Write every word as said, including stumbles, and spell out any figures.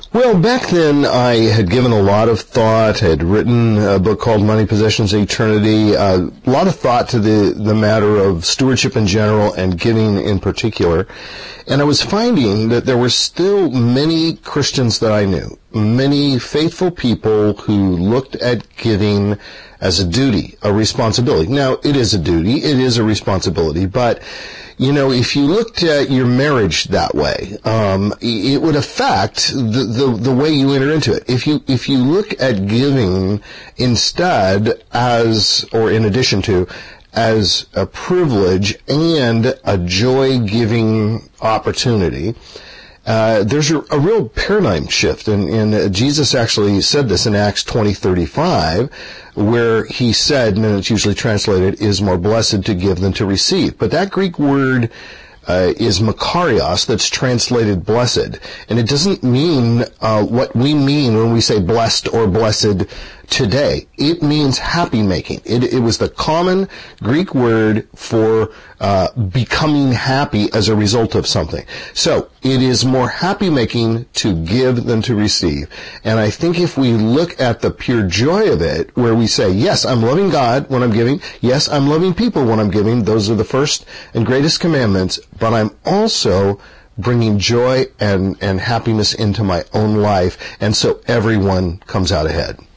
Well, back then I had given a lot of thought, had written a book called Money, Possessions, Eternity, uh, a lot of thought to the, the matter of stewardship in general and giving in particular. And I was finding that there were still many Christians that I knew, many faithful people who looked at giving as a duty, a responsibility. Now, it is a duty, it is a responsibility, but you know, if you looked at your marriage that way, um, it would affect the, the, the way you enter into it. If you, if you look at giving instead as, or in addition to, as a privilege and a joy-giving opportunity, Uh, there's a, a real paradigm shift, and, and uh, Jesus actually said this in Acts twenty thirty-five, where he said, and it's usually translated, is more blessed to give than to receive. But that Greek word uh, is makarios, that's translated blessed, and it doesn't mean uh, what we mean when we say blessed or blessed today. It means happy making. It, it was the common Greek word for uh, becoming happy as a result of something. So it is more happy making to give than to receive. And I think if we look at the pure joy of it, where we say, yes, I'm loving God when I'm giving. Yes, I'm loving people when I'm giving. Those are the first and greatest commandments. But I'm also bringing joy and, and happiness into my own life. And so everyone comes out ahead.